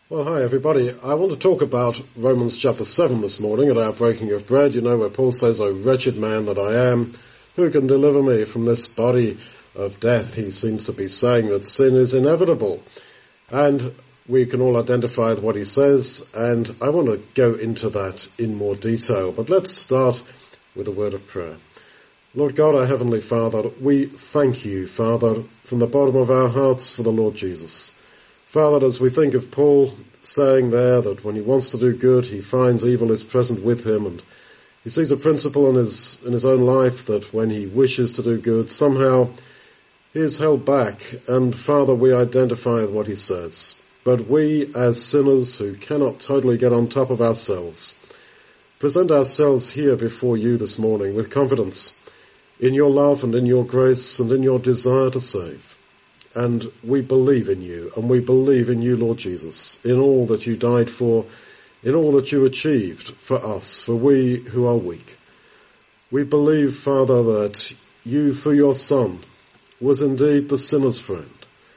Well, hi everybody. I want to talk about Romans chapter 7 this morning at our breaking of bread, where Paul says, "O wretched man that I am, who can deliver me from this body of death?" He seems to be saying that sin is inevitable. And we can all identify with what he says, and I want to go into that in more detail. But let's start with a word of prayer. Lord God, our Heavenly Father, we thank you, Father, from the bottom of our hearts for the Lord Jesus. Father, as we think of Paul saying there that when he wants to do good, he finds evil is present with him, and he sees a principle in his own life that when he wishes to do good, somehow he is held back. And Father, we identify with what he says. But we, as sinners who cannot totally get on top of ourselves, present ourselves here before you this morning with confidence in your love and in your grace and in your desire to save. And we believe in you, and we believe in you, Lord Jesus, in all that you died for, in all that you achieved for us, for we who are weak. We believe, Father, that you, through your Son, was indeed the sinner's friend,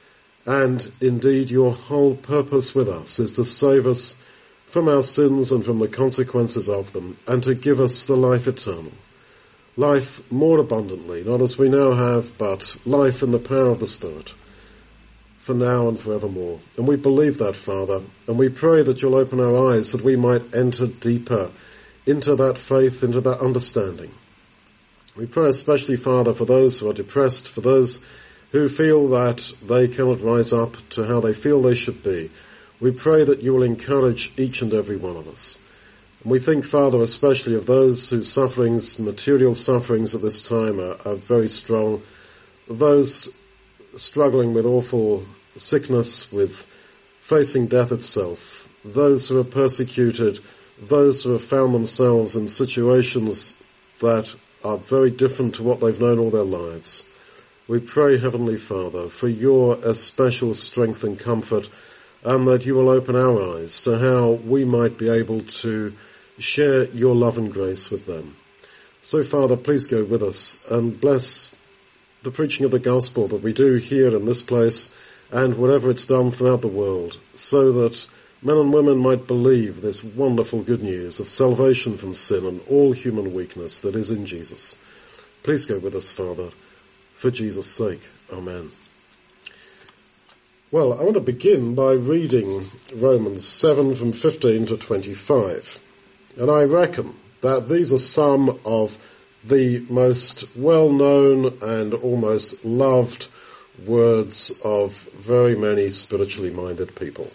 and indeed your whole purpose with us is to save us from our sins and from the consequences of them, and to give us the life eternal. Life more abundantly, not as we now have, but life in the power of the Spirit, for now and forevermore. And we believe that, Father, and we pray that you'll open our eyes that we might enter deeper into that faith, into that understanding. We pray especially, Father, for those who are depressed, for those who feel that they cannot rise up to how they feel they should be. We pray that you will encourage each and every one of us. And we think, Father, especially of those whose sufferings, material sufferings at this time are very strong, those struggling with awful sickness, with facing death itself, those who are persecuted, those who have found themselves in situations that are very different to what they've known all their lives. We pray, Heavenly Father, for your especial strength and comfort, and that you will open our eyes to how we might be able to share your love and grace with them. So, Father, please go with us and bless the preaching of the gospel that we do here in this place and whatever it's done throughout the world, so that men and women might believe this wonderful good news of salvation from sin and all human weakness that is in Jesus. Please go with us, Father, for Jesus' sake. Amen. Well, I want to begin by reading Romans 7 from 15 to 25. And I reckon that these are some of the most well-known and almost loved words of very many spiritually minded people.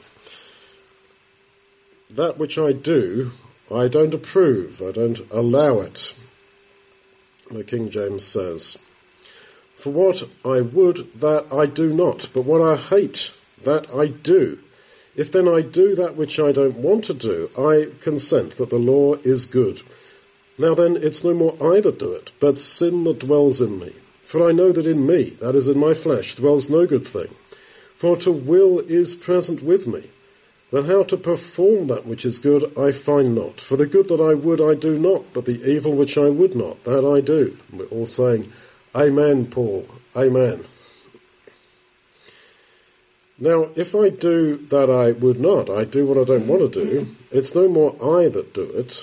That which I do, I don't approve, I don't allow it. The King James says, "For what I would, that I do not, but what I hate, that I do. If then I do that which I don't want to do, I consent that the law is good. Now then, it's no more I that do it, but sin that dwells in me. For I know that in me, that is in my flesh, dwells no good thing. For to will is present with me. But how to perform that which is good I find not. For the good that I would I do not, but the evil which I would not, that I do." And we're all saying, "Amen, Paul, amen." Now, if I do that I would not, I do what I don't want to do, it's no more I that do it,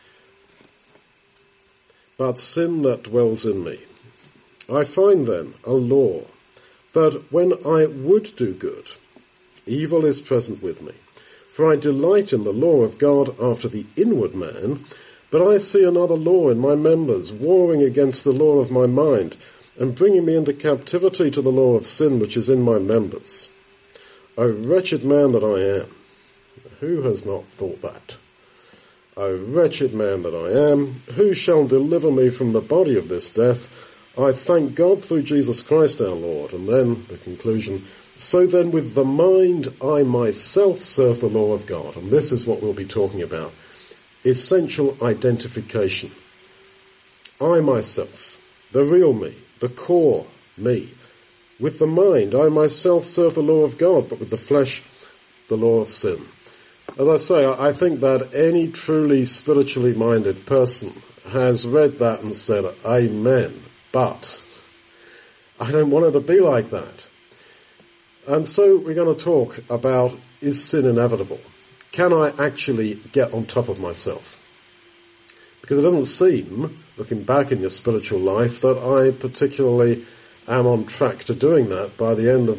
but sin that dwells in me. I find then a law, that when I would do good, evil is present with me. For I delight in the law of God after the inward man, but I see another law in my members, warring against the law of my mind, and bringing me into captivity to the law of sin which is in my members. O wretched man that I am." Who has not thought that? "O wretched man that I am, who shall deliver me from the body of this death? I thank God through Jesus Christ our Lord." And then the conclusion, "So then with the mind I myself serve the law of God." And this is what we'll be talking about. Essential identification. I myself, the real me, the core me. With the mind I myself serve the law of God, but with the flesh the law of sin. As I say, I think that any truly spiritually minded person has read that and said, "Amen, but I don't want it to be like that." And so we're going to talk about, is sin inevitable? Can I actually get on top of myself? Because it doesn't seem, looking back in your spiritual life, that I particularly am on track to doing that by the end of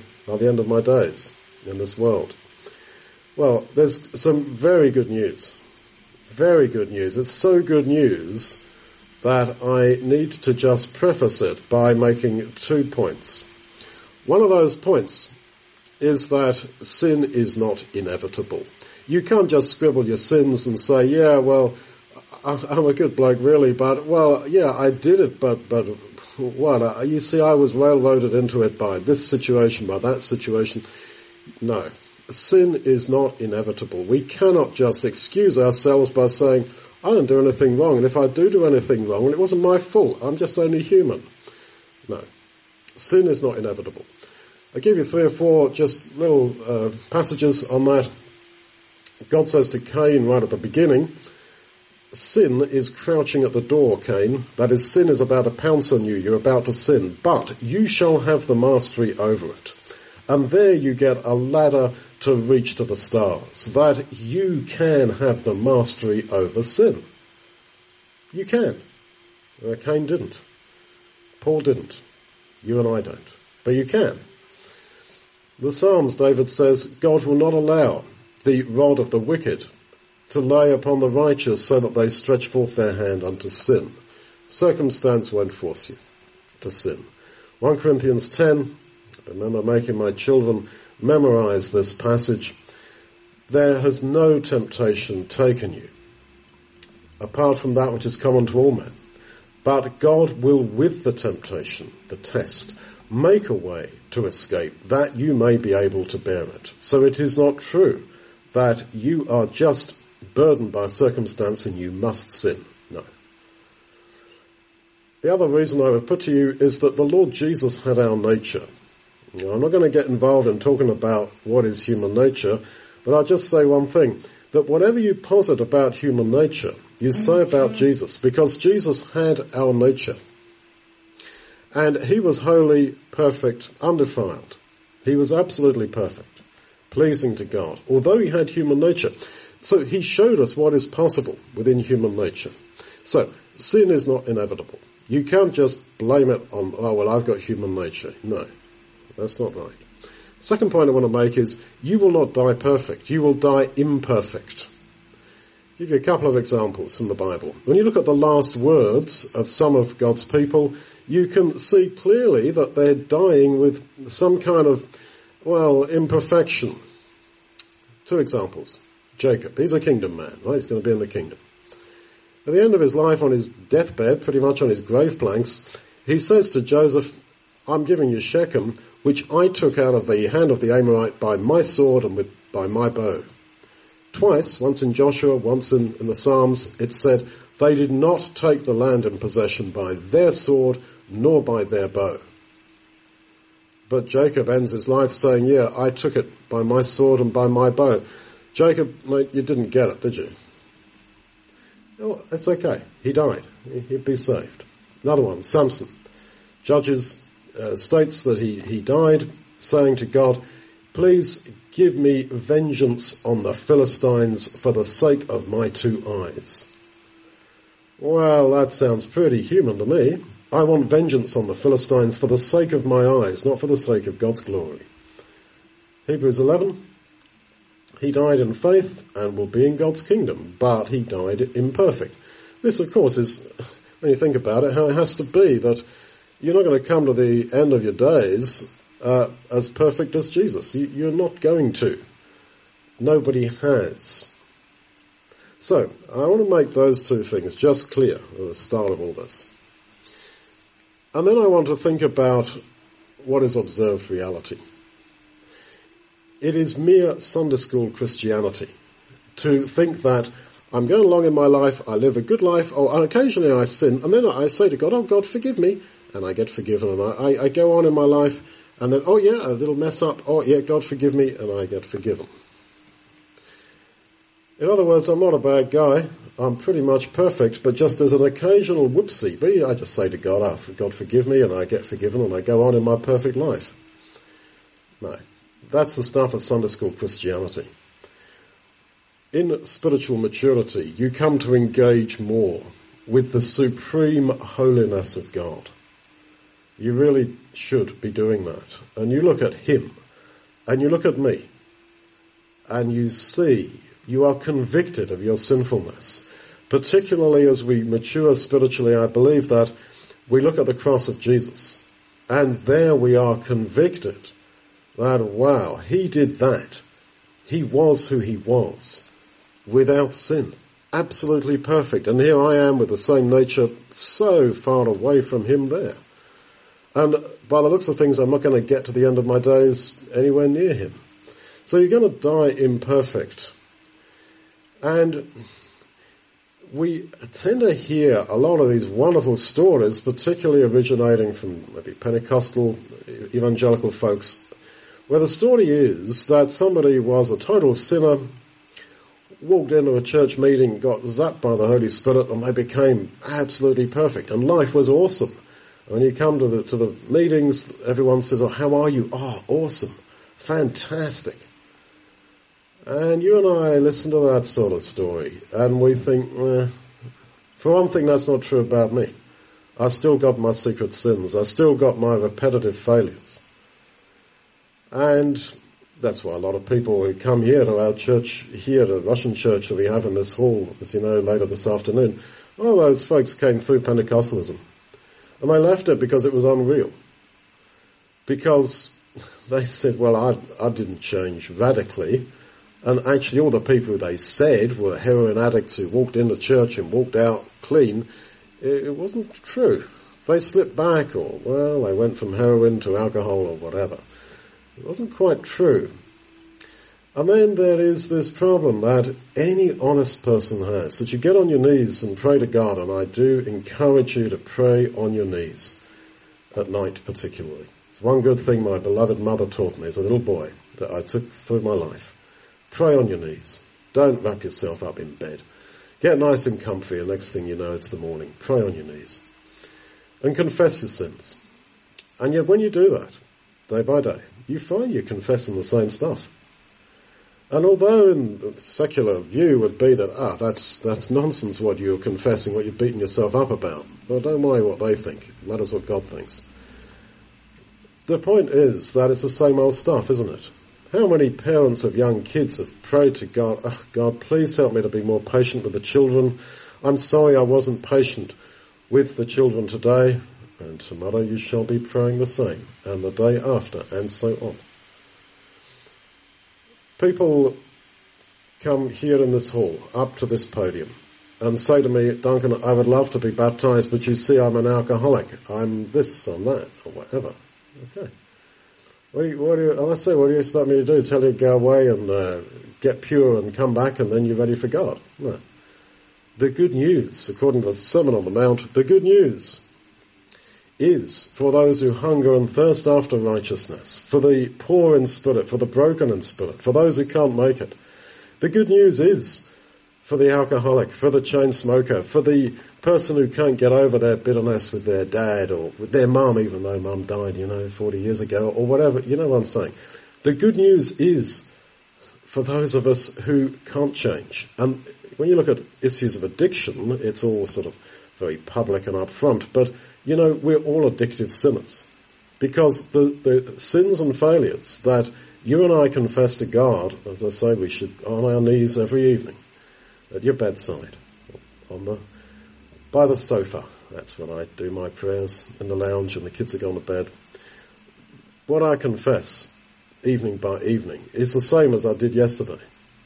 my days in this world. Well, there's some very good news. Very good news. It's so good news that I need to just preface it by making 2 points. One of those points is that sin is not inevitable. You can't just scribble your sins and say, yeah, well, I'm a good bloke really, but, well, yeah, I did it, but what? You see, I was railroaded into it by this situation, by that situation. No. Sin is not inevitable. We cannot just excuse ourselves by saying, I didn't do anything wrong, and if I do anything wrong, it wasn't my fault. I'm just only human. No. Sin is not inevitable. I'll give you 3 or 4 just little passages on that. God says to Cain right at the beginning, sin is crouching at the door, Cain. That is, sin is about to pounce on you. You're about to sin. But you shall have the mastery over it. And there you get a ladder to reach to the stars, that you can have the mastery over sin. You can. Cain didn't. Paul didn't. You and I don't. But you can. The Psalms, David says, God will not allow the rod of the wicked to lay upon the righteous so that they stretch forth their hand unto sin. Circumstance won't force you to sin. 1 Corinthians 10, I remember making my children memorize this passage. There has no temptation taken you, apart from that which is common to all men. But God will with the temptation, the test, make a way to escape, that you may be able to bear it. So it is not true that you are just burdened by circumstance and you must sin. No. The other reason I would put to you is that the Lord Jesus had our nature. Now, I'm not going to get involved in talking about what is human nature, but I'll just say one thing, that whatever you posit about human nature, you say about Jesus, because Jesus had our nature. And he was holy, perfect, undefiled. He was absolutely perfect, pleasing to God, although he had human nature. So he showed us what is possible within human nature. So sin is not inevitable. You can't just blame it on, oh, well, I've got human nature. No, that's not right. Second point I want to make is you will not die perfect. You will die imperfect. I'll give you a couple of examples from the Bible. When you look at the last words of some of God's people, you can see clearly that they're dying with some kind of, well, imperfection. 2 examples. Jacob, he's a kingdom man, right? He's going to be in the kingdom. At the end of his life, on his deathbed, pretty much on his grave planks, he says to Joseph, I'm giving you Shechem, which I took out of the hand of the Amorite by my sword and by my bow. Twice, once in Joshua, once in the Psalms, it said, they did not take the land in possession by their sword nor by their bow. But Jacob ends his life saying, yeah, I took it by my sword and by my bow. Jacob, mate, you didn't get it, did you? Oh, it's okay. He died. He'd be saved. Another one, Samson. Judges states that he died, saying to God, please give me vengeance on the Philistines for the sake of my 2 eyes. Well, that sounds pretty human to me. I want vengeance on the Philistines for the sake of my eyes, not for the sake of God's glory. Hebrews 11. He died in faith and will be in God's kingdom, but he died imperfect. This, of course, is, when you think about it, how it has to be, that you're not going to come to the end of your days as perfect as Jesus. You're not going to. Nobody has. So, I want to make those 2 things just clear at the start of all this. And then I want to think about what is observed reality. It is mere Sunday school Christianity to think that I'm going along in my life, I live a good life, and occasionally I sin, and then I say to God, oh God, forgive me, and I get forgiven, and I go on in my life, and then, oh yeah, a little mess up, oh yeah, God forgive me, and I get forgiven. In other words, I'm not a bad guy, I'm pretty much perfect, but just there's an occasional whoopsie, but I just say to God, oh, God forgive me, and I get forgiven, and I go on in my perfect life. No. That's the stuff of Sunday school Christianity. In spiritual maturity, you come to engage more with the supreme holiness of God. You really should be doing that. And you look at him, and you look at me, and you see, you are convicted of your sinfulness. Particularly as we mature spiritually, I believe that we look at the cross of Jesus, and there we are convicted that, wow, he did that. He was who he was, without sin, absolutely perfect. And here I am with the same nature, so far away from him there. And by the looks of things, I'm not going to get to the end of my days anywhere near him. So you're going to die imperfect. And we tend to hear a lot of these wonderful stories, particularly originating from maybe Pentecostal evangelical folks, where the story is that somebody was a total sinner, walked into a church meeting, got zapped by the Holy Spirit, and they became absolutely perfect. And life was awesome. When you come to the meetings, everyone says, "Oh, how are you?" "Oh, awesome. Fantastic." And you and I listen to that sort of story, and we think, for one thing, that's not true about me. I still got my secret sins. I still got my repetitive failures. And that's why a lot of people who come here to our church, here, the Russian church that we have in this hall, as you know, later this afternoon, all those folks came through Pentecostalism. And they left it because it was unreal. Because they said, well, I didn't change radically. And actually all the people they said were heroin addicts who walked into church and walked out clean. It wasn't true. They slipped back, or, well, they went from heroin to alcohol or whatever. It wasn't quite true. And then there is this problem that any honest person has, that you get on your knees and pray to God, and I do encourage you to pray on your knees, at night particularly. It's one good thing my beloved mother taught me as a little boy that I took through my life. Pray on your knees. Don't wrap yourself up in bed. Get nice and comfy, and next thing you know, it's the morning. Pray on your knees. And confess your sins. And yet when you do that, day by day, you find you're confessing the same stuff. And although in the secular view would be that, that's nonsense what you're confessing, what you're beating yourself up about. Well, don't worry what they think. It matters what God thinks. The point is that it's the same old stuff, isn't it? How many parents of young kids have prayed to God, "Oh, God, please help me to be more patient with the children. I'm sorry I wasn't patient with the children today, and tomorrow you shall be praying the same, and the day after, and so on." People come here in this hall, up to this podium, and say to me, "Duncan, I would love to be baptized, but you see I'm an alcoholic. I'm this, I'm that," or whatever. Okay. What do you expect me to do? Tell you to go away and get pure and come back and then you're ready for God? No. The good news, according to the Sermon on the Mount, the good news is for those who hunger and thirst after righteousness, for the poor in spirit, for the broken in spirit, for those who can't make it. The good news is for the alcoholic, for the chain smoker, for the person who can't get over their bitterness with their dad or with their mum, even though mum died, 40 years ago, or whatever. You know what I'm saying. The good news is for those of us who can't change. And when you look at issues of addiction, it's all sort of very public and upfront, but, we're all addictive sinners. Because the sins and failures that you and I confess to God, as I say, we should on our knees every evening, at your bedside, by the sofa. That's when I do my prayers in the lounge and the kids are gone to bed. What I confess, evening by evening, is the same as I did yesterday.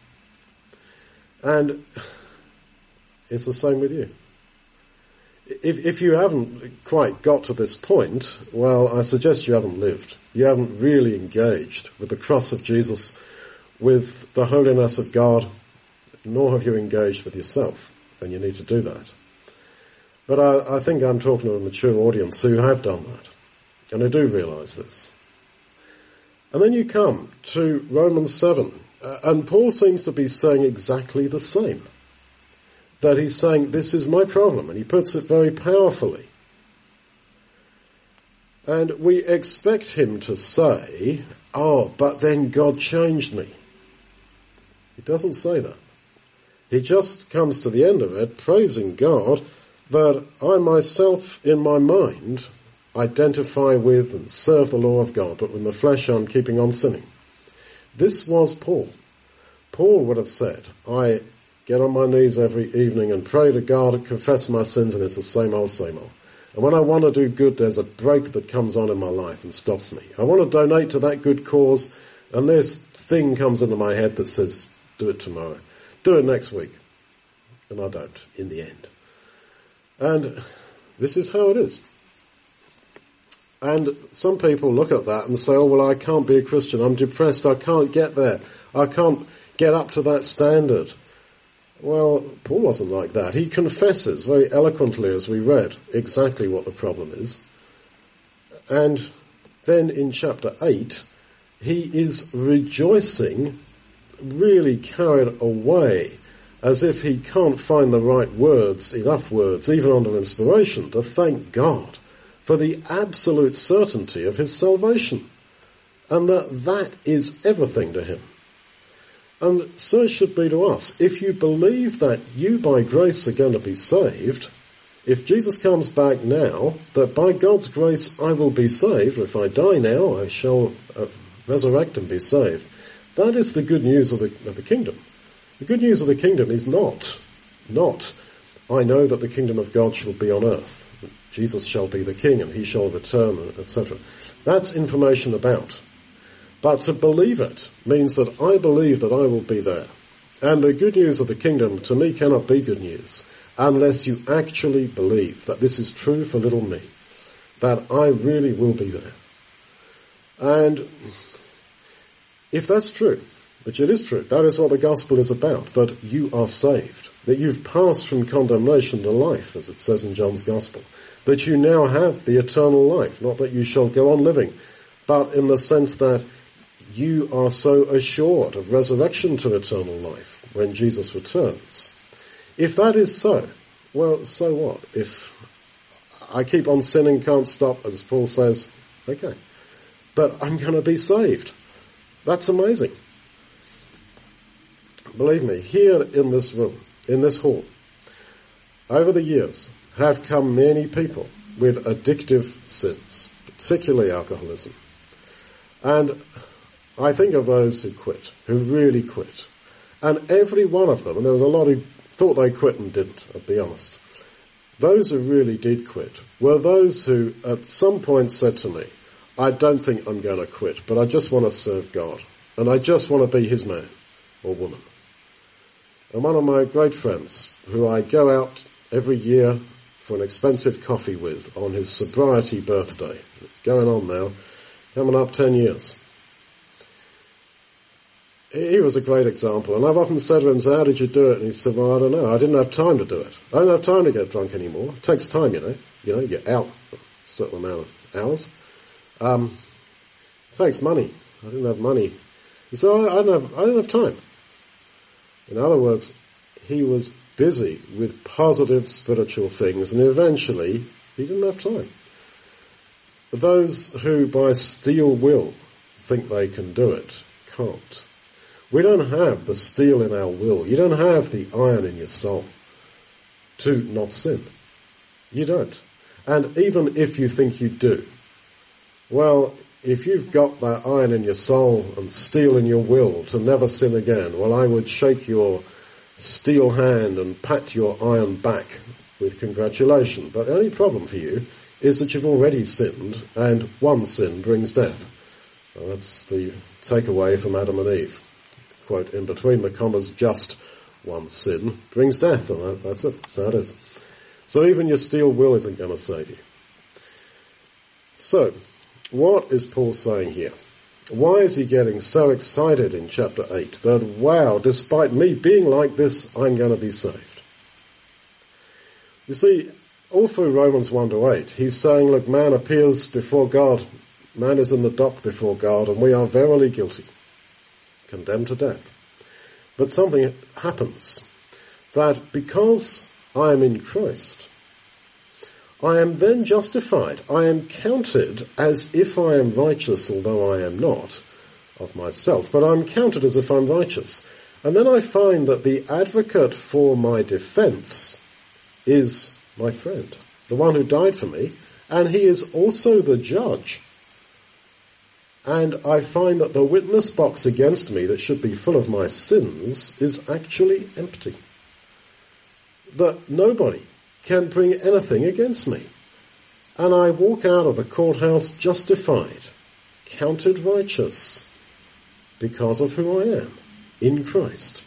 And it's the same with you. If you haven't quite got to this point, well, I suggest you haven't lived. You haven't really engaged with the cross of Jesus, with the holiness of God, nor have you engaged with yourself, and you need to do that. But I think I'm talking to a mature audience who have done that, and who do realise this. And then you come to Romans 7, and Paul seems to be saying exactly the same. That he's saying, this is my problem, and he puts it very powerfully. And we expect him to say, oh, but then God changed me. He doesn't say that. He just comes to the end of it praising God that I myself in my mind identify with and serve the law of God, but in the flesh I'm keeping on sinning. This was Paul. Paul would have said, I get on my knees every evening and pray to God and confess my sins, and it's the same old, same old. And when I want to do good, there's a break that comes on in my life and stops me. I want to donate to that good cause, and this thing comes into my head that says, do it tomorrow. Do it next week. And I don't, in the end. And this is how it is. And some people look at that and say, oh, well, I can't be a Christian. I'm depressed. I can't get there. I can't get up to that standard. Well, Paul wasn't like that. He confesses very eloquently, as we read, exactly what the problem is. And then in chapter 8, he is rejoicing, really carried away, as if he can't find the right words, enough words, even under inspiration, to thank God for the absolute certainty of his salvation, and that is everything to him. And so it should be to us. If you believe that you by grace are going to be saved, if Jesus comes back now, that by God's grace I will be saved, or if I die now I shall resurrect and be saved, that is the good news of the kingdom. The good news of the kingdom is not, I know that the kingdom of God shall be on earth. Jesus shall be the king and he shall return, etc. That's information about. But to believe it means that I believe that I will be there. And the good news of the kingdom to me cannot be good news unless you actually believe that this is true for little me, that I really will be there. And if that's true, which it is true, that is what the gospel is about, that you are saved, that you've passed from condemnation to life, as it says in John's gospel, that you now have the eternal life, not that you shall go on living, but in the sense that you are so assured of resurrection to eternal life when Jesus returns. If that is so, well, so what? If I keep on sinning, can't stop, as Paul says, okay. But I'm going to be saved. That's amazing. Believe me, here in this room, in this hall, over the years have come many people with addictive sins, particularly alcoholism. And I think of those who quit, who really quit. And every one of them, and there was a lot who thought they quit and didn't, I'll be honest. Those who really did quit were those who at some point said to me, I don't think I'm going to quit, but I just want to serve God. And I just want to be his man or woman. And one of my great friends, who I go out every year for an expensive coffee with on his sobriety birthday, it's going on now, coming up 10 years. He was a great example, and I've often said to him, so how did you do it? And he said, well, I don't know, I didn't have time to do it. I don't have time to get drunk anymore. It takes time, you get out a certain amount of hours. It takes money. I didn't have money. He said, I don't have time. In other words, he was busy with positive spiritual things, and eventually he didn't have time. Those who by steel will think they can do it, can't. We don't have the steel in our will. You don't have the iron in your soul to not sin. You don't. And even if you think you do, well, if you've got that iron in your soul and steel in your will to never sin again, well, I would shake your steel hand and pat your iron back with congratulation. But the only problem for you is that you've already sinned, and one sin brings death. Well, that's the takeaway from Adam and Eve. Quote, in between the commas, just one sin brings death, and that's it. So it is. So even your steel will isn't going to save you. So, what is Paul saying here? Why is he getting so excited in chapter 8 that, wow, despite me being like this, I'm going to be saved? You see, all through Romans 1 to 8, he's saying, look, man appears before God, man is in the dock before God, and we are verily guilty, condemned to death. But something happens, that because I am in Christ, I am then justified. I am counted as if I am righteous, although I am not, of myself, but I'm counted as if I'm righteous. And then I find that the advocate for my defense is my friend, the one who died for me, and he is also the judge. And I find that the witness box against me that should be full of my sins is actually empty. That nobody can bring anything against me. And I walk out of the courthouse justified, counted righteous, because of who I am in Christ.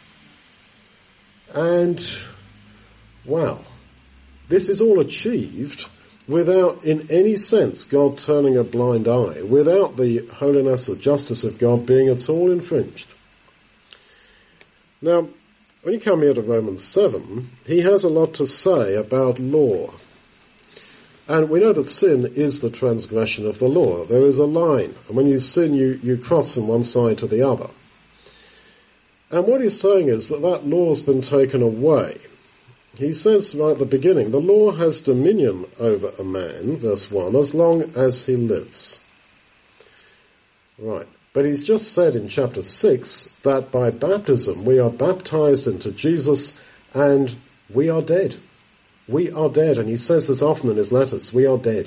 And, wow, this is all achieved without, in any sense, God turning a blind eye, without the holiness or justice of God being at all infringed. Now, when you come here to Romans 7, he has a lot to say about law. And we know that sin is the transgression of the law. There is a line, and when you sin, you cross from one side to the other. And what he's saying is that law's been taken away. He says right at the beginning, the law has dominion over a man, verse 1, as long as he lives. Right. But he's just said in chapter 6 that by baptism we are baptized into Jesus and we are dead. We are dead, and he says this often in his letters, we are dead.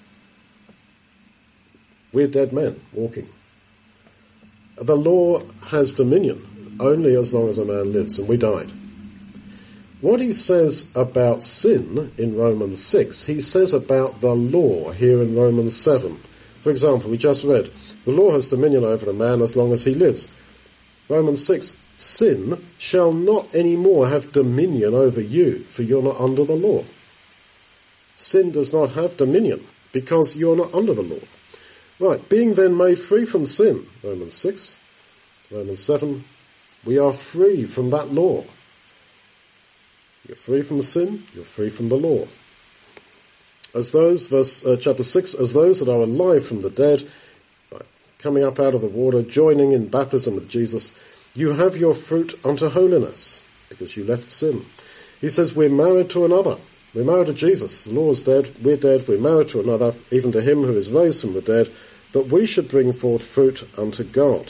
We're dead men walking. The law has dominion only as long as a man lives, and we died. What he says about sin in Romans 6, he says about the law here in Romans 7. For example, we just read, the law has dominion over a man as long as he lives. Romans 6, sin shall not any more have dominion over you, for you're not under the law. Sin does not have dominion, because you're not under the law. Right, being then made free from sin, Romans 6, Romans 7, we are free from that law. You're free from the sin, you're free from the law. As those, chapter 6, as those that are alive from the dead, by coming up out of the water, joining in baptism with Jesus, you have your fruit unto holiness, because you left sin. He says we're married to another. We're married to Jesus. The law is dead, we're married to another, even to him who is raised from the dead, that we should bring forth fruit unto God.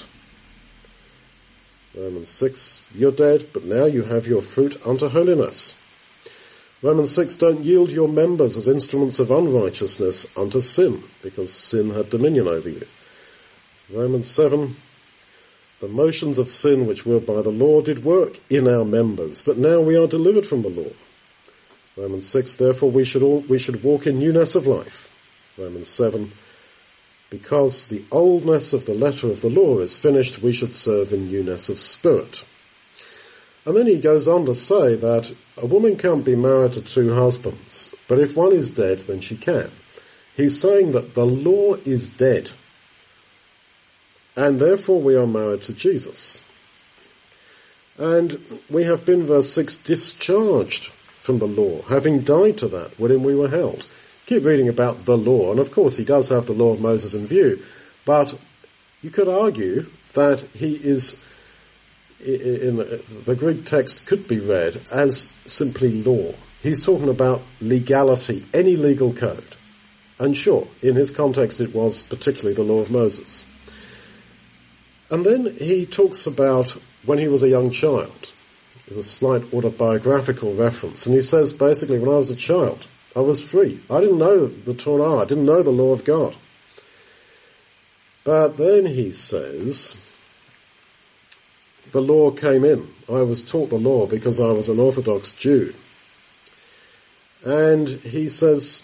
Romans 6, you're dead, but now you have your fruit unto holiness. Romans 6, don't yield your members as instruments of unrighteousness unto sin, because sin had dominion over you. Romans 7, the motions of sin which were by the law did work in our members, but now we are delivered from the law. Romans 6, therefore we should walk in newness of life. Romans 7, because the oldness of the letter of the law is finished, we should serve in newness of spirit. And then he goes on to say that a woman can't be married to two husbands, but if one is dead, then she can. He's saying that the law is dead, and therefore we are married to Jesus. And we have been, verse 6, discharged from the law, having died to that wherein we were held. Keep reading about the law, and of course he does have the law of Moses in view, but you could argue that he is, in the Greek text could be read as simply law. He's talking about legality, any legal code. And sure, in his context it was particularly the law of Moses. And then he talks about when he was a young child. There's a slight autobiographical reference, and he says basically when I was a child, I was free. I didn't know the Torah. I didn't know the law of God. But then he says, the law came in. I was taught the law because I was an Orthodox Jew. And he says,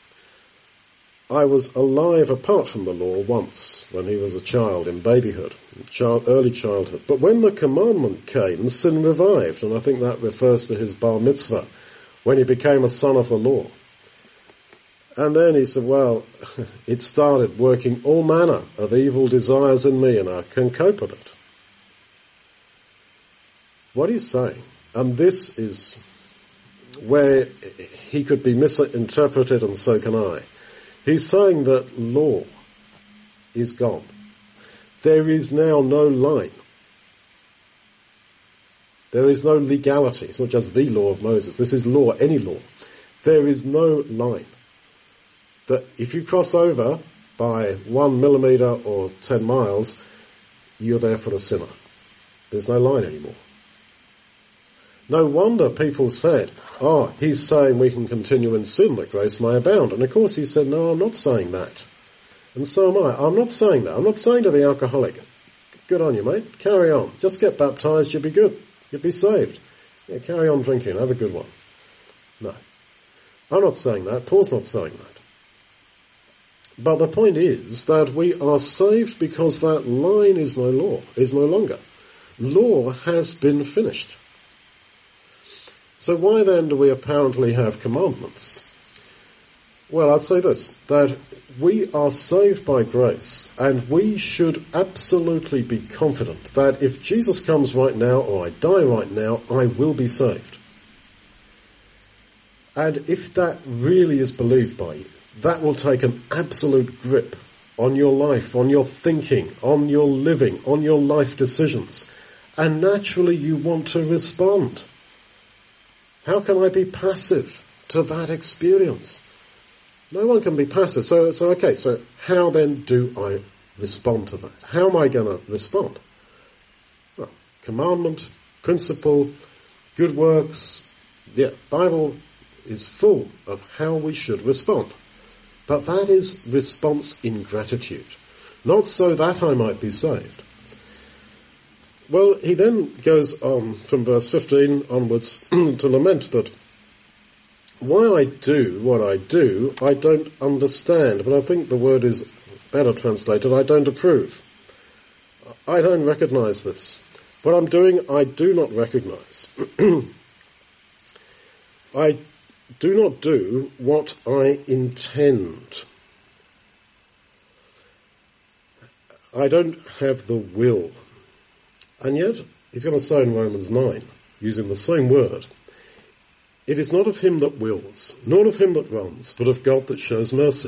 I was alive apart from the law once when he was a child in babyhood, early childhood. But when the commandment came, sin revived. And I think that refers to his bar mitzvah, when he became a son of the law. And then he said, well, it started working all manner of evil desires in me, and I can cope with it. What he's saying, and this is where he could be misinterpreted, and so can I. He's saying that law is gone. There is now no line. There is no legality. It's not just the law of Moses. This is law, any law. There is no line. That if you cross over by 1 millimeter or 10 miles, you're therefore a sinner. There's no line anymore. No wonder people said, oh, he's saying we can continue in sin that grace may abound. And of course he said, no, I'm not saying that. And so am I. I'm not saying that. I'm not saying to the alcoholic, good on you, mate, carry on. Just get baptized, you'll be good. You'll be saved. Yeah, carry on drinking, have a good one. No. I'm not saying that. Paul's not saying that. But the point is that we are saved because that line is no longer. Law has been finished. So why then do we apparently have commandments? Well, I'd say this, that we are saved by grace, and we should absolutely be confident that if Jesus comes right now, or I die right now, I will be saved. And if that really is believed by you, that will take an absolute grip on your life, on your thinking, on your living, on your life decisions. And naturally you want to respond. How can I be passive to that experience? No one can be passive. So how then do I respond to that? How am I going to respond? Well, commandment, principle, good works. Yeah, Bible is full of how we should respond. But that is response in gratitude, not so that I might be saved. Well, he then goes on from verse 15 onwards to lament that why I do what I do, I don't understand. But I think the word is better translated, I don't approve. I don't recognize this. What I'm doing, I do not recognize. I do not do what I intend. I don't have the will. And yet, he's going to say in Romans 9, using the same word, it is not of him that wills, nor of him that runs, but of God that shows mercy.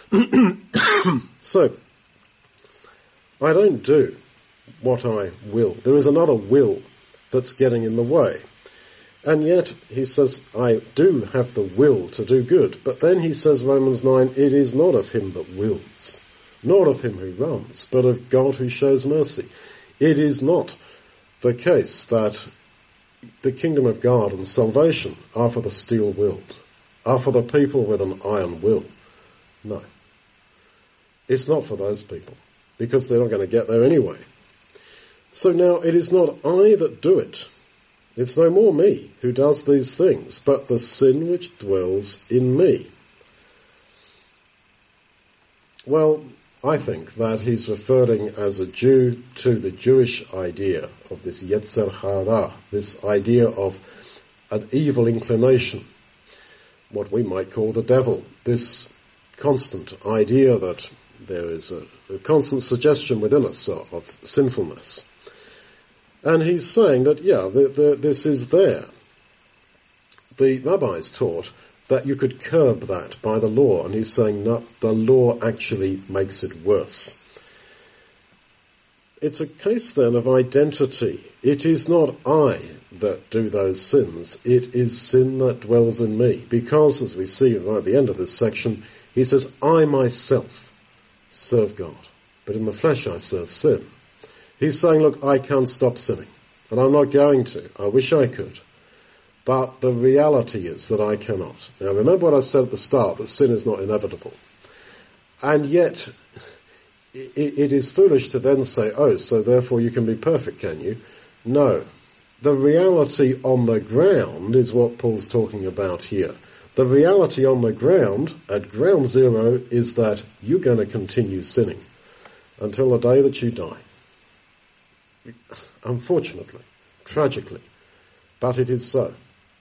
So, I don't do what I will. There is another will that's getting in the way. And yet, he says, I do have the will to do good. But then he says, Romans 9, it is not of him that wills, nor of him who runs, but of God who shows mercy. It is not the case that the kingdom of God and salvation are for the steel-willed, are for the people with an iron will. No. It's not for those people, because they're not going to get there anyway. So now, it is not I that do it. It's no more me who does these things, but the sin which dwells in me. Well, I think that he's referring as a Jew to the Jewish idea of this Yetzer Hara, this idea of an evil inclination, what we might call the devil, this constant idea that there is a constant suggestion within us of sinfulness. And he's saying that, this is there. The rabbis taught that you could curb that by the law, and he's saying, no, the law actually makes it worse. It's a case then of identity. It is not I that do those sins, it is sin that dwells in me. Because, as we see right at the end of this section, he says, I myself serve God, but in the flesh I serve sin. He's saying, look, I can't stop sinning, and I'm not going to. I wish I could. But the reality is that I cannot. Now, remember what I said at the start, that sin is not inevitable. And yet, it is foolish to then say, oh, so therefore you can be perfect, can you? No. The reality on the ground is what Paul's talking about here. The reality on the ground, at ground zero, is that you're going to continue sinning until the day that you die. Unfortunately, tragically, but it is so.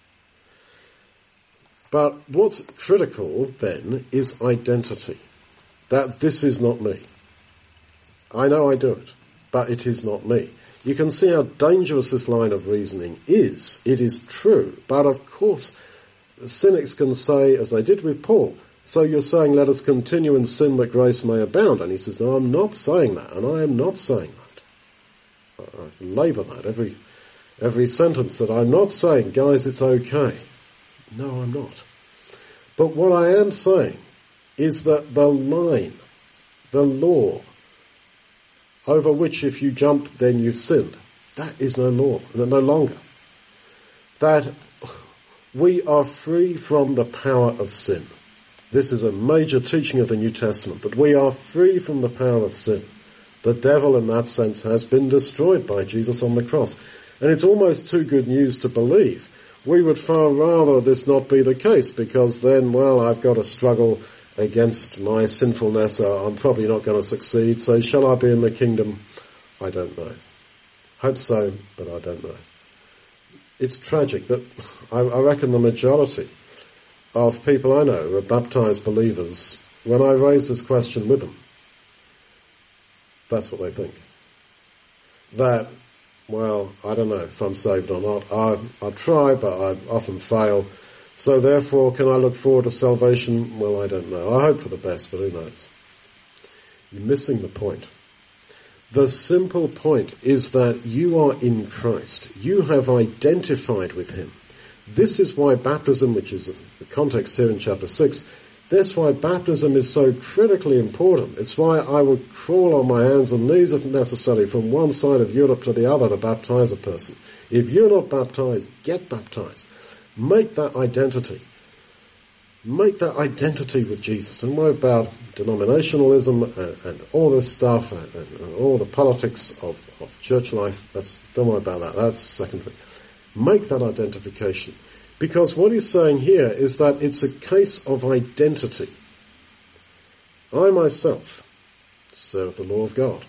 But what's critical then is identity, that this is not me. I know I do it, but it is not me. You can see how dangerous this line of reasoning is. It is true, but of course, cynics can say, as they did with Paul, so you're saying let us continue in sin that grace may abound. And he says, no, I'm not saying that, and I am not saying that. I labour that every sentence, that I'm not saying, guys, it's okay. No, I'm not. But what I am saying is that the line, the law, over which if you jump then you've sinned. That is no longer. That we are free from the power of sin. This is a major teaching of the New Testament, that we are free from the power of sin. The devil in that sense has been destroyed by Jesus on the cross. And it's almost too good news to believe. We would far rather this not be the case, because then, well, I've got to struggle against my sinfulness, I'm probably not going to succeed, so shall I be in the kingdom? I don't know. Hope so, but I don't know. It's tragic that I reckon the majority of people I know who are baptized believers, when I raise this question with them, that's what they think. That, well, I don't know if I'm saved or not. I try, but I often fail. So therefore, can I look forward to salvation? Well, I don't know. I hope for the best, but who knows? You're missing the point. The simple point is that you are in Christ. You have identified with him. This is why baptism, which is the context here in chapter 6, that's why baptism is so critically important. It's why I would crawl on my hands and knees if necessary from one side of Europe to the other to baptize a person. If you're not baptized, get baptized. Make that identity. Make that identity with Jesus. And worry about denominationalism and all this stuff and all the politics of church life. Don't worry about that. That's secondary. Make that identification. Because what he's saying here is that it's a case of identity. I myself serve the law of God.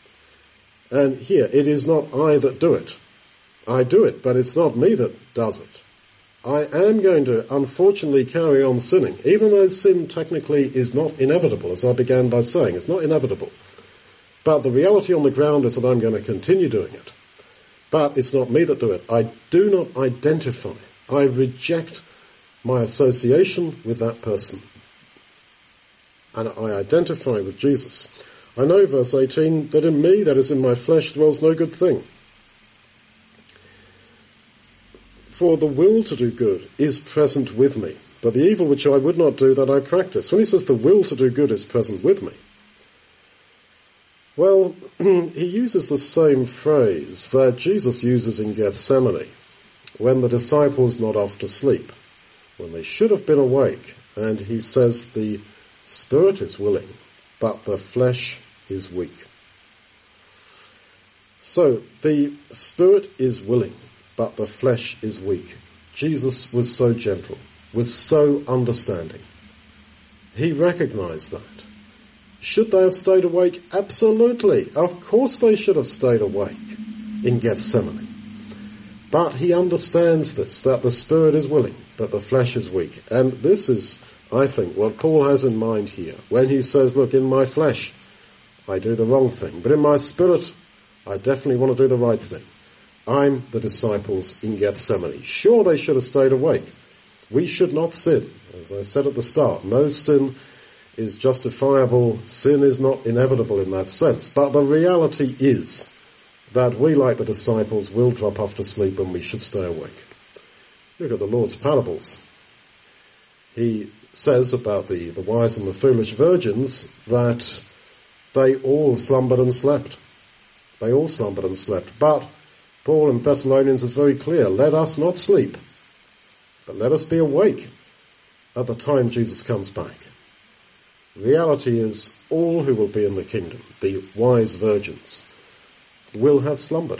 And here, it is not I that do it. I do it, but it's not me that does it. I am going to, unfortunately, carry on sinning, even though sin technically is not inevitable, as I began by saying. It's not inevitable. But the reality on the ground is that I'm going to continue doing it. But it's not me that do it. I do not identify. I reject my association with that person. And I identify with Jesus. I know, verse 18, that in me, that is in my flesh, dwells no good thing. For the will to do good is present with me, but the evil which I would not do, that I practice. When he says the will to do good is present with me, well, he uses the same phrase that Jesus uses in Gethsemane, when the disciples nod off to sleep, when they should have been awake, and he says the spirit is willing, but the flesh is weak. So, the spirit is willing, but the flesh is weak. Jesus was so gentle, was so understanding. He recognized that. Should they have stayed awake? Absolutely. Of course they should have stayed awake in Gethsemane. But he understands this, that the spirit is willing, but the flesh is weak. And this is, I think, what Paul has in mind here, when he says, look, in my flesh, I do the wrong thing, but in my spirit, I definitely want to do the right thing. I'm the disciples in Gethsemane. Sure, they should have stayed awake. We should not sin. As I said at the start, no sin is justifiable. Sin is not inevitable in that sense. But the reality is that we, like the disciples, will drop off to sleep when we should stay awake. Look at the Lord's parables. He says about the wise and the foolish virgins that they all slumbered and slept. They all slumbered and slept. But Paul in Thessalonians is very clear, let us not sleep, but let us be awake at the time Jesus comes back. Reality is all who will be in the kingdom, the wise virgins, will have slumbered.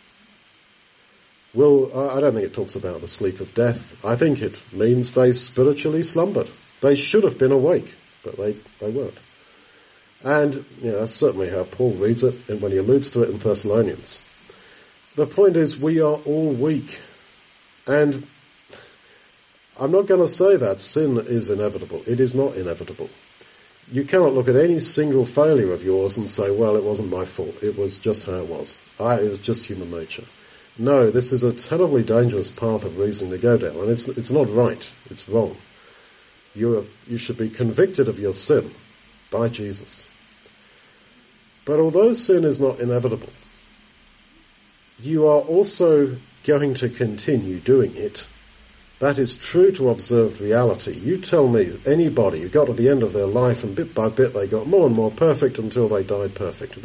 I don't think it talks about the sleep of death. I think it means they spiritually slumbered. They should have been awake, but they weren't. And that's certainly how Paul reads it and when he alludes to it in Thessalonians. The point is, we are all weak. And I'm not going to say that sin is inevitable. It is not inevitable. You cannot look at any single failure of yours and say, well, it wasn't my fault. It was just how it was. It was just human nature. No, this is a terribly dangerous path of reasoning to go down. And it's not right. It's wrong. You should be convicted of your sin by Jesus. But although sin is not inevitable, you are also going to continue doing it. That is true to observed reality. You tell me anybody who got to the end of their life and bit by bit they got more and more perfect until they died perfect.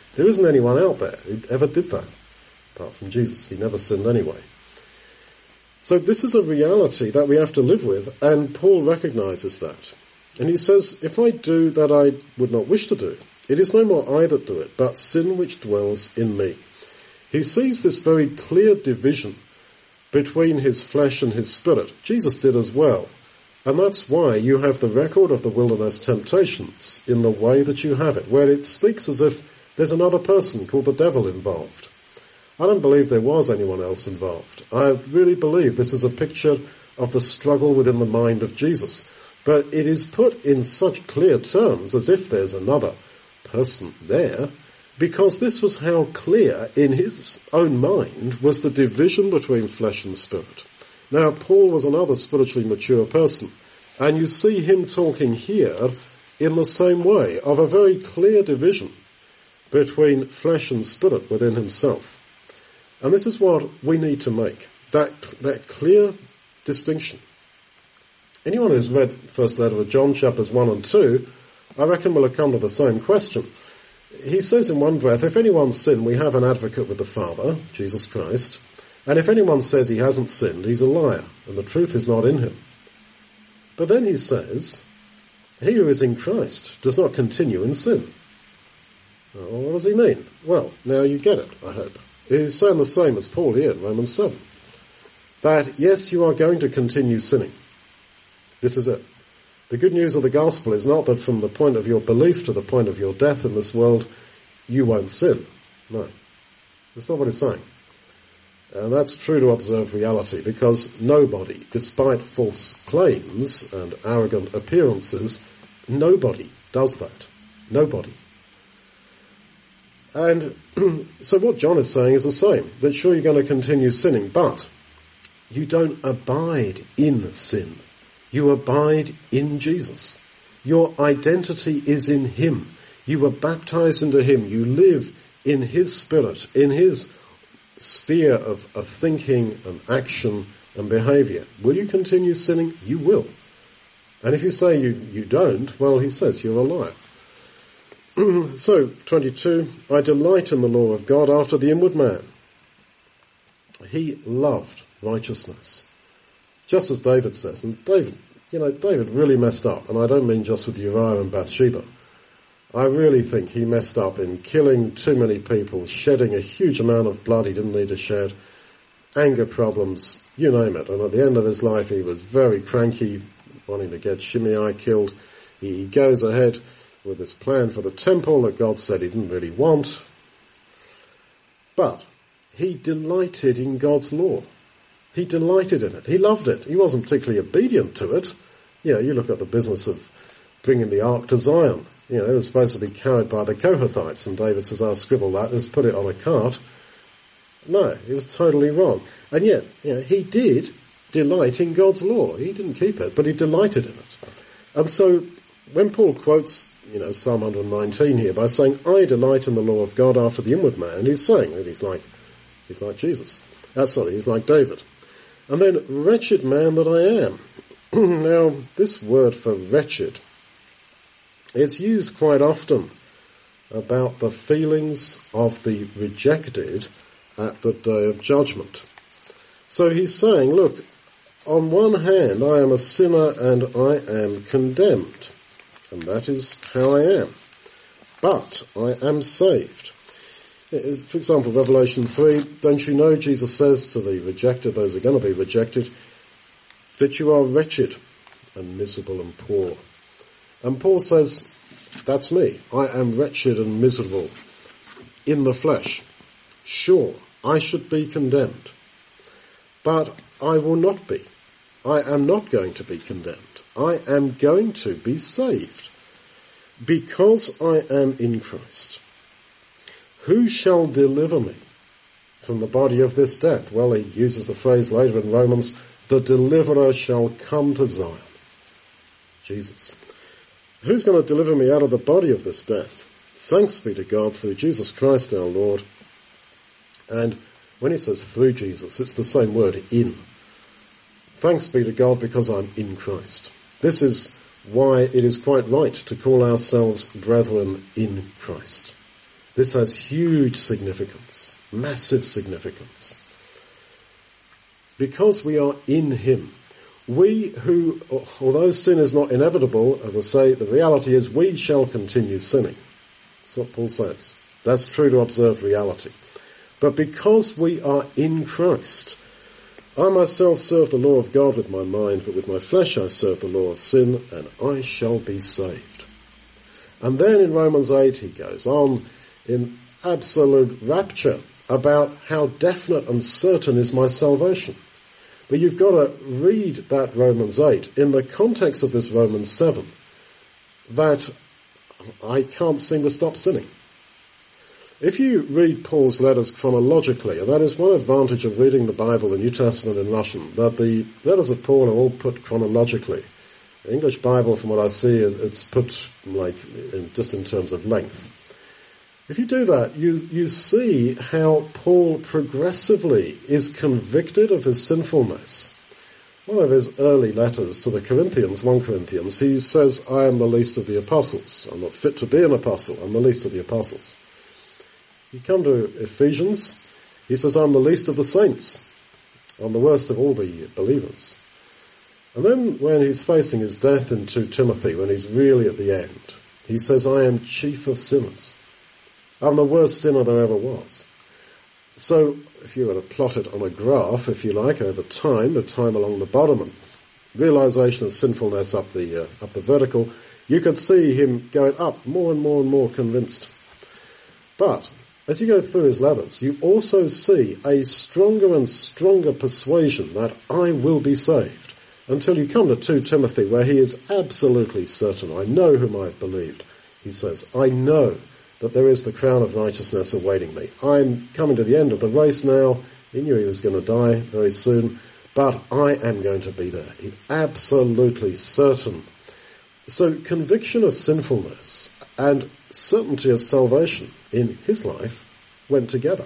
There isn't anyone out there who ever did that, apart from Jesus. He never sinned anyway. So this is a reality that we have to live with, and Paul recognises that. And he says, if I do that I would not wish to do, it is no more I that do it, but sin which dwells in me. He sees this very clear division between his flesh and his spirit. Jesus did as well. And that's why you have the record of the wilderness temptations in the way that you have it, where it speaks as if there's another person called the devil involved. I don't believe there was anyone else involved. I really believe this is a picture of the struggle within the mind of Jesus. But it is put in such clear terms as if there's another person there, because this was how clear in his own mind was the division between flesh and spirit. Now, Paul was another spiritually mature person, and you see him talking here in the same way, of a very clear division between flesh and spirit within himself. And this is what we need to make, that clear distinction. Anyone who's read First Letter of John, chapters 1 and 2, I reckon will have come to the same question. He says in one breath, if anyone sinned, we have an advocate with the Father, Jesus Christ, and if anyone says he hasn't sinned, he's a liar, and the truth is not in him. But then he says, he who is in Christ does not continue in sin. Well, what does he mean? Well, now you get it, I hope. He's saying the same as Paul here in Romans 7. That, yes, you are going to continue sinning. This is it. The good news of the gospel is not that from the point of your belief to the point of your death in this world, you won't sin. No. That's not what it's saying. And that's true to observe reality, because nobody, despite false claims and arrogant appearances, nobody does that. Nobody. And so what John is saying is the same, that sure you're going to continue sinning, but you don't abide in sin. You abide in Jesus. Your identity is in him. You were baptized into him. You live in his spirit, in his sphere of thinking and action and behaviour. Will you continue sinning? You will. And if you say you don't, well, he says you're a liar. So, 22, I delight in the law of God after the inward man. He loved righteousness. Just as David says. And David really messed up. And I don't mean just with Uriah and Bathsheba. I really think he messed up in killing too many people, shedding a huge amount of blood he didn't need to shed, anger problems, you name it. And at the end of his life, he was very cranky, wanting to get Shimei killed. He goes ahead with his plan for the temple that God said he didn't really want. But he delighted in God's law. He delighted in it. He loved it. He wasn't particularly obedient to it. You know, you look at the business of bringing the ark to Zion. You know, it was supposed to be carried by the Kohathites, and David says, I'll scribble that, let's put it on a cart. No, it was totally wrong. And yet, you know, he did delight in God's law. He didn't keep it, but he delighted in it. And so, when Paul quotes, Psalm 119 here by saying, I delight in the law of God after the inward man, he's saying that he's like Jesus. He's like David. And then, wretched man that I am. Now, this word for wretched, it's used quite often about the feelings of the rejected at the day of judgment. So he's saying, look, on one hand I am a sinner and I am condemned, and that is how I am. But I am saved. For example, Revelation 3, don't you know, Jesus says to the rejected, those who are going to be rejected, that you are wretched and miserable and poor. And Paul says, that's me. I am wretched and miserable in the flesh. Sure, I should be condemned. But I will not be. I am not going to be condemned. I am going to be saved. Because I am in Christ. Who shall deliver me from the body of this death? Well, he uses the phrase later in Romans, the deliverer shall come to Zion. Jesus. Who's going to deliver me out of the body of this death? Thanks be to God through Jesus Christ our Lord. And when it says through Jesus, it's the same word, in. Thanks be to God because I'm in Christ. This is why it is quite right to call ourselves brethren in Christ. This has huge significance, massive significance. Because we are in him, we who, although sin is not inevitable, as I say, the reality is we shall continue sinning. That's what Paul says. That's true to observed reality. But because we are in Christ, I myself serve the law of God with my mind, but with my flesh I serve the law of sin, and I shall be saved. And then in Romans 8 he goes on in absolute rapture about how definite and certain is my salvation. But you've got to read that Romans 8 in the context of this Romans 7, that I can't seem to stop sinning. If you read Paul's letters chronologically, and that is one advantage of reading the Bible, the New Testament in Russian, that the letters of Paul are all put chronologically. The English Bible, from what I see, it's put just in terms of length. If you do that, you see how Paul progressively is convicted of his sinfulness. One of his early letters to the Corinthians, 1 Corinthians, he says, I am the least of the apostles. I'm not fit to be an apostle. I'm the least of the apostles. You come to Ephesians, he says, I'm the least of the saints. I'm the worst of all the believers. And then when he's facing his death in 2 Timothy, when he's really at the end, he says, I am chief of sinners. I'm the worst sinner there ever was. So if you were to plot it on a graph, if you like, over time, the time along the bottom and realization of sinfulness up the vertical, you could see him going up more and more and more convinced. But as you go through his letters, you also see a stronger and stronger persuasion that I will be saved, until you come to 2 Timothy, where he is absolutely certain. I know whom I have believed. He says, I know that there is the crown of righteousness awaiting me. I'm coming to the end of the race now. He knew he was going to die very soon, but I am going to be there. He's absolutely certain. So conviction of sinfulness and certainty of salvation in his life went together.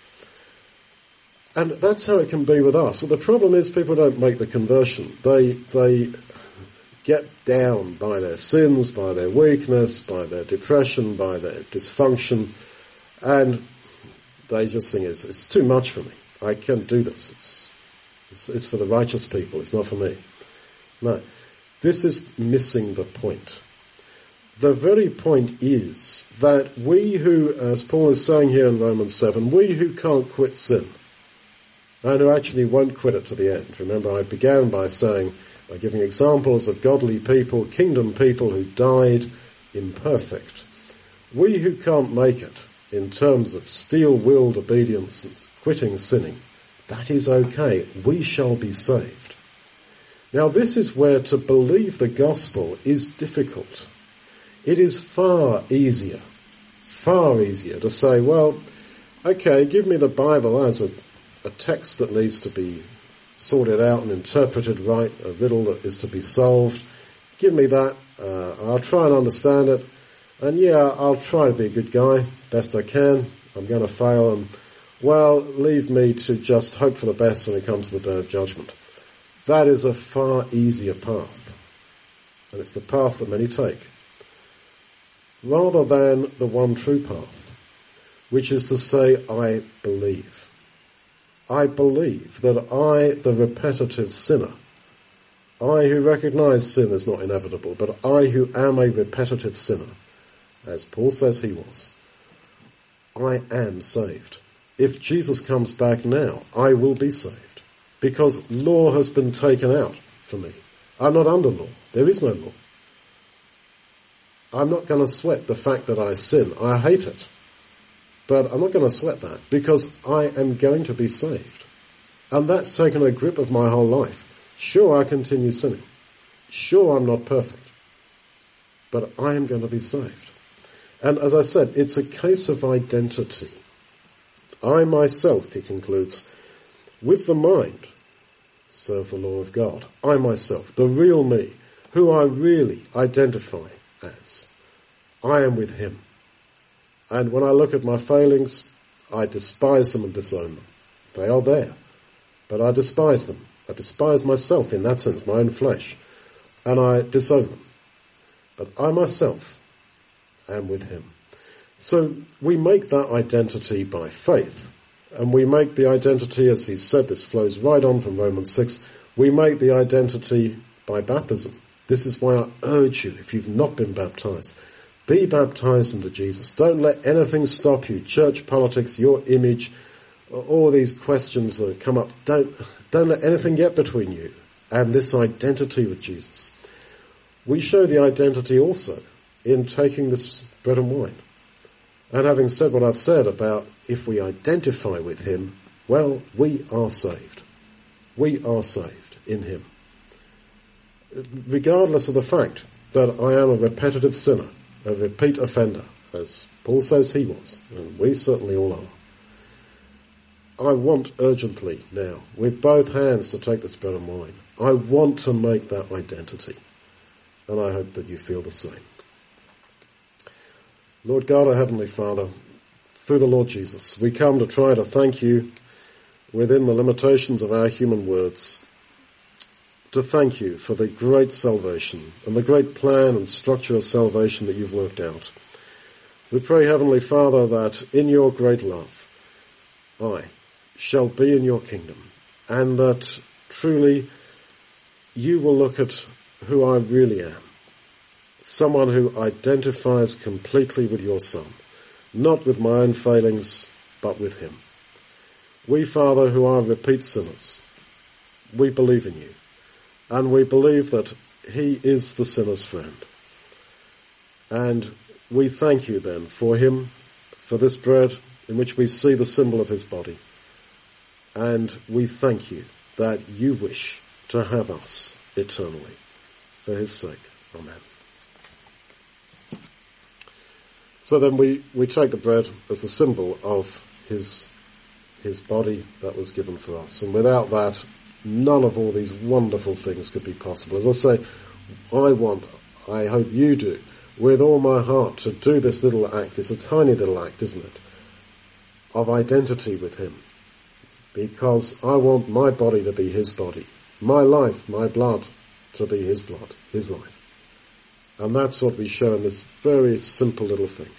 And that's how it can be with us. Well, the problem is people don't make the conversion. They get down by their sins, by their weakness, by their depression, by their dysfunction, and they just think it's too much for me. I can't do this. It's for the righteous people. It's not for me. No, this is missing the point. The very point is that we who, as Paul is saying here in Romans 7, we who can't quit sin, and who actually won't quit it to the end. Remember, I began by giving examples of godly people, kingdom people who died imperfect. We who can't make it in terms of steel-willed obedience and quitting sinning, that is okay. We shall be saved. Now this is where to believe the gospel is difficult. It is far easier to say, well, okay, give me the Bible as a text that needs to be sorted out and interpreted right, a riddle that is to be solved. Give me that. I'll try and understand it. And yeah, I'll try to be a good guy, best I can. I'm going to fail, and well, leave me to just hope for the best when it comes to the day of judgment. That is a far easier path. And it's the path that many take. Rather than the one true path, which is to say, I believe. I believe that I, the repetitive sinner, I who recognize sin is not inevitable, but I who am a repetitive sinner, as Paul says he was, I am saved. If Jesus comes back now, I will be saved, because law has been taken out for me. I'm not under law. There is no law. I'm not going to sweat the fact that I sin. I hate it. But I'm not going to sweat that, because I am going to be saved. And that's taken a grip of my whole life. Sure, I continue sinning. Sure, I'm not perfect. But I am going to be saved. And as I said, it's a case of identity. I myself, he concludes, with the mind, serve the law of God. I myself, the real me, who I really identify as. I am with him. And when I look at my failings, I despise them and disown them. They are there, but I despise them. I despise myself in that sense, my own flesh, and I disown them. But I myself am with him. So we make that identity by faith. And we make the identity, as he said, this flows right on from Romans 6, we make the identity by baptism. This is why I urge you, if you've not been baptized, be baptized into Jesus. Don't let anything stop you. Church politics, your image, all these questions that come up, don't let anything get between you and this identity with Jesus. We show the identity also in taking this bread and wine. And having said what I've said about if we identify with him, well, we are saved. We are saved in him. Regardless of the fact that I am a repetitive sinner, a repeat offender, as Paul says he was, and we certainly all are. I want urgently now, with both hands, to take this bread and wine. I want to make that identity. And I hope that you feel the same. Lord God, our Heavenly Father, through the Lord Jesus, we come to try to thank you within the limitations of our human words, to thank you for the great salvation and the great plan and structure of salvation that you've worked out. We pray, Heavenly Father, that in your great love, I shall be in your kingdom, and that truly you will look at who I really am. Someone who identifies completely with your Son, not with my own failings, but with him. We, Father, who are repeat sinners, we believe in you, and we believe that he is the sinner's friend. And we thank you then for him, for this bread in which we see the symbol of his body. And we thank you that you wish to have us eternally. For his sake. Amen. So then we take the bread as the symbol of his body that was given for us. And without that, none of all these wonderful things could be possible. As I say, I hope you do, with all my heart, to do this little act. It's a tiny little act, isn't it? Of identity with him. Because I want my body to be his body. My life, my blood, to be his blood, his life. And that's what we show in this very simple little thing.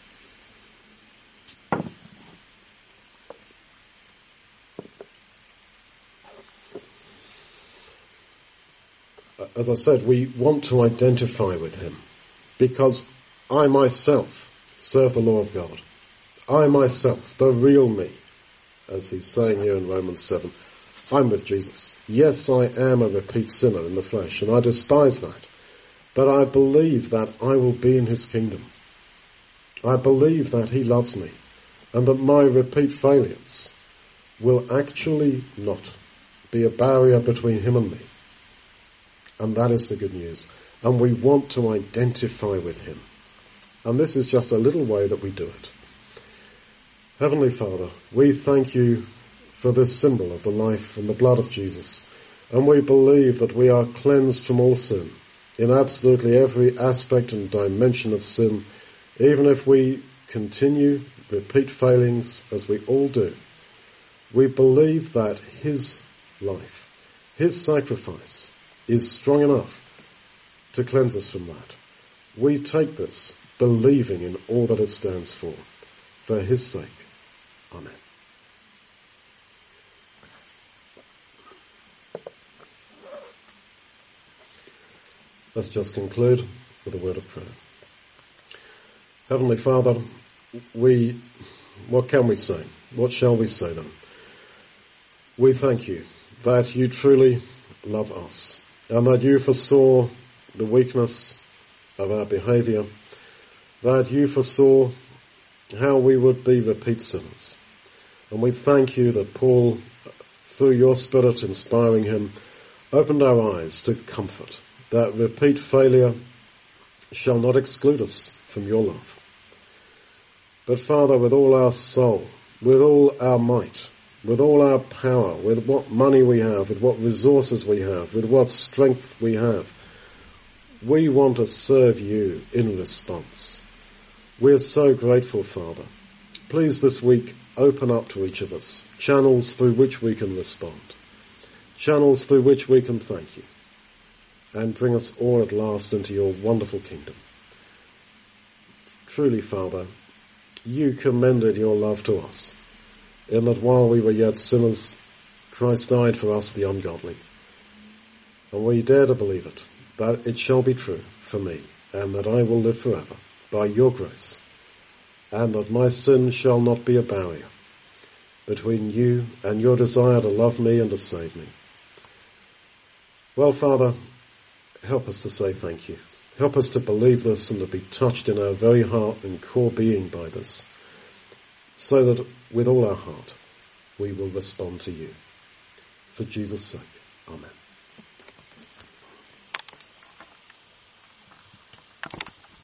As I said, we want to identify with him because I myself serve the law of God. I myself, the real me, as he's saying here in Romans 7, I'm with Jesus. Yes, I am a repeat sinner in the flesh, and I despise that. But I believe that I will be in his kingdom. I believe that he loves me, and that my repeat failures will actually not be a barrier between him and me. And that is the good news. And we want to identify with him. And this is just a little way that we do it. Heavenly Father, we thank you for this symbol of the life and the blood of Jesus. And we believe that we are cleansed from all sin, in absolutely every aspect and dimension of sin, even if we continue repeat failings as we all do. We believe that his life, his sacrifice, is strong enough to cleanse us from that. We take this believing in all that it stands for his sake. Amen. Let's just conclude with a word of prayer. Heavenly Father, what can we say? What shall we say then? We thank you that you truly love us and that you foresaw the weakness of our behaviour, that you foresaw how we would be repeat sinners. And we thank you that Paul, through your Spirit inspiring him, opened our eyes to comfort, that repeat failure shall not exclude us from your love. But Father, with all our soul, with all our might, with all our power, with what money we have, with what resources we have, with what strength we have, we want to serve you in response. We're so grateful, Father. Please this week open up to each of us channels through which we can respond, channels through which we can thank you, and bring us all at last into your wonderful kingdom. Truly, Father, you commended your love to us, in that while we were yet sinners, Christ died for us the ungodly. And we dare to believe it, that it shall be true for me, and that I will live forever by your grace, and that my sin shall not be a barrier between you and your desire to love me and to save me. Well, Father, help us to say thank you. Help us to believe this and to be touched in our very heart and core being by this, so that with all our heart we will respond to you. For Jesus' sake, amen.